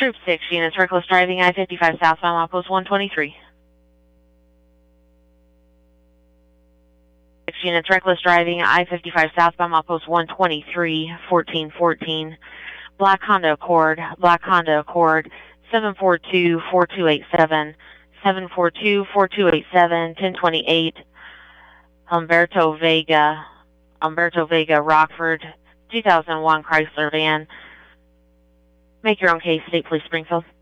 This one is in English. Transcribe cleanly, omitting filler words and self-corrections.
Troop 6 units, reckless driving, I-55 southbound, outpost 123. 6 units, reckless driving, I-55 southbound, outpost 123, 1414. Black Honda Accord, 742-4287, 742-4287, 1028. Humberto Vega, Rockford, 2001 Chrysler van. Make your own case, State Police Springfield.